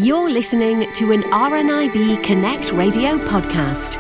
You're listening to an RNIB Connect radio podcast.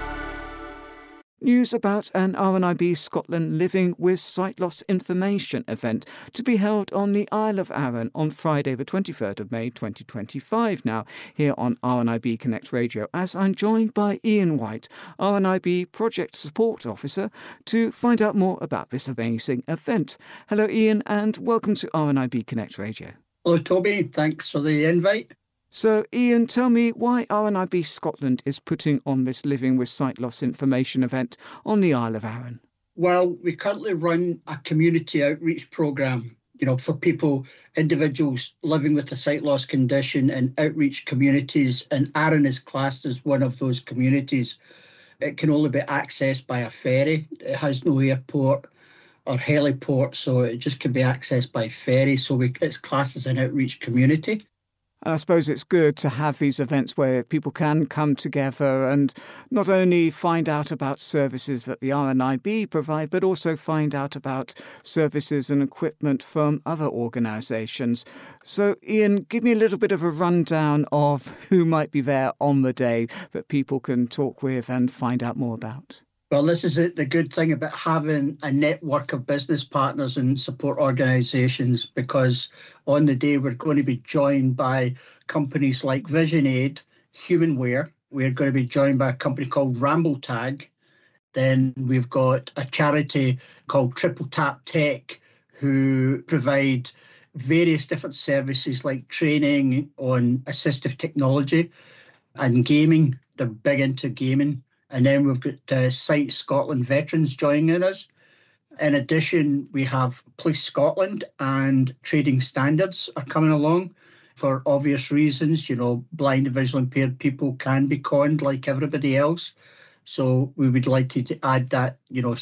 News about an RNIB Scotland Living with Sight Loss information event to be held on the Isle of Arran on Friday the 23rd of May 2025 now, here on RNIB Connect Radio, as I'm joined by Ian White, RNIB Project Support Officer, to find out more about this amazing event. Hello Ian, and welcome to RNIB Connect Radio. Hello Toby, thanks for the invite. So, Ian, tell me why RNIB Scotland is putting on this Living with Sight Loss information event on the Isle of Arran. Well, we currently run a community outreach programme, for people, individuals living with a sight loss condition in outreach communities, and Arran is classed as one of those communities. It can only be accessed by a ferry. It has no airport or heliport, so it just can be accessed by ferry. So it's classed as an outreach community. And I suppose it's good to have these events where people can come together and not only find out about services that the RNIB provide, but also find out about services and equipment from other organisations. So, Ian, give me a little bit of a rundown of who might be there on the day that people can talk with and find out more about. Well, this is the good thing about having a network of business partners and support organisations, because on the day we're going to be joined by companies like VisionAid, HumanWare. We're going to be joined by a company called RambleTag. Then we've got a charity called Triple Tap Tech, who provide various different services like training on assistive technology and gaming. They're big into gaming. And then we've got Sight Scotland veterans joining us. In addition, we have Police Scotland and Trading Standards are coming along for obvious reasons. Blind and visually impaired people can be conned like everybody else. So we would like to add that,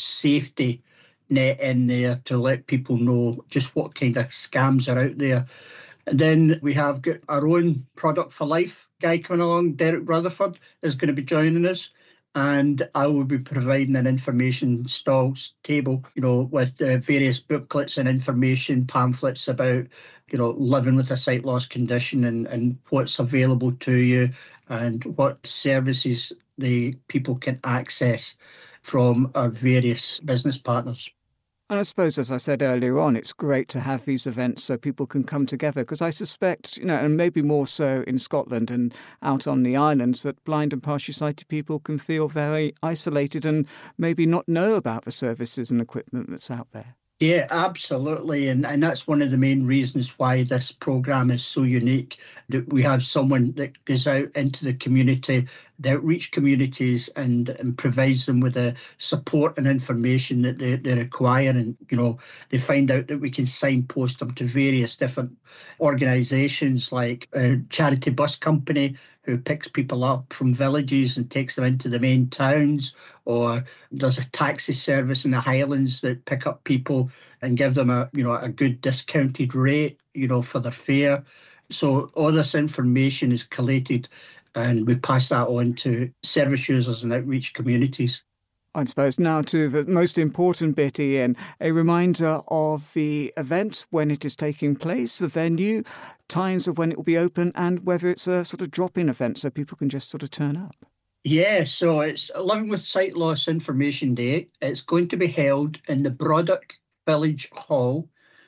safety net in there to let people know just what kind of scams are out there. And then we have got our own Product for Life guy coming along. Derek Rutherford is going to be joining us. And I will be providing an information stalls table, with various booklets and information pamphlets about, living with a sight loss condition and what's available to you and what services the people can access from our various business partners. And I suppose, as I said earlier on, it's great to have these events so people can come together, because I suspect, and maybe more so in Scotland and out on the islands, that blind and partially sighted people can feel very isolated and maybe not know about the services and equipment that's out there. Yeah, absolutely. And that's one of the main reasons why this programme is so unique, that we have someone that goes out into the community, the outreach communities, and provides them with the support and information that they require. And, they find out that we can signpost them to various different organisations like a charity bus company who picks people up from villages and takes them into the main towns, or there's a taxi service in the Highlands that pick up people and give them a good discounted rate, for their fare. So all this information is collated and we pass that on to service users and outreach communities. I suppose now to the most important bit, Ian, a reminder of the event, when it is taking place, the venue, times of when it will be open, and whether it's a sort of drop-in event so people can just sort of turn up. Yeah, so it's Living with Sight Loss Information Day. It's going to be held in the Broddock Village Hall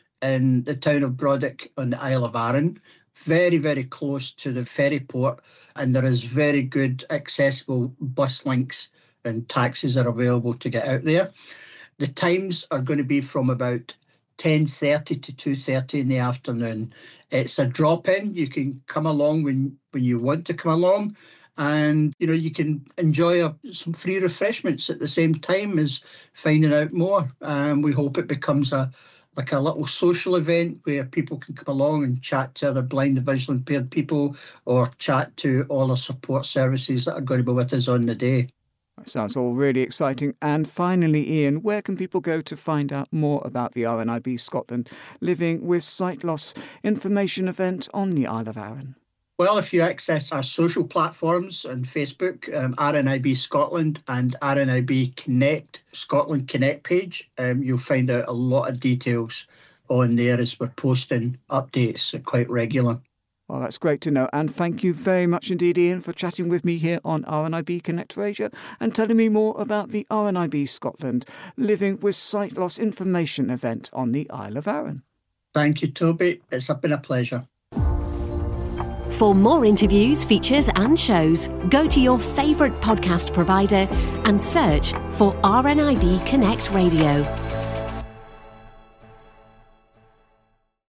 in the town of Broddock on the Isle of Arran, very, very close to the ferry port, and there is very good accessible bus links and taxis are available to get out there. The times are going to be from about 10:30 to 2:30 in the afternoon. It's a drop-in. You can come along when you want to come along, and you can enjoy some free refreshments at the same time as finding out more. We hope it becomes a little social event where people can come along and chat to other blind and visually impaired people, or chat to all our support services that are going to be with us on the day. That sounds all really exciting. And finally, Ian, where can people go to find out more about the RNIB Scotland Living with Sight Loss information event on the Isle of Arran? Well, if you access our social platforms on Facebook, RNIB Scotland and RNIB Connect, Scotland Connect page, you'll find out a lot of details on there as we're posting updates quite regular. Well, that's great to know. And thank you very much indeed, Ian, for chatting with me here on RNIB Connect Radio and telling me more about the RNIB Scotland Living with Sight Loss Information event on the Isle of Arran. Thank you, Toby. It's been a pleasure. For more interviews, features and shows, go to your favourite podcast provider and search for RNIB Connect Radio.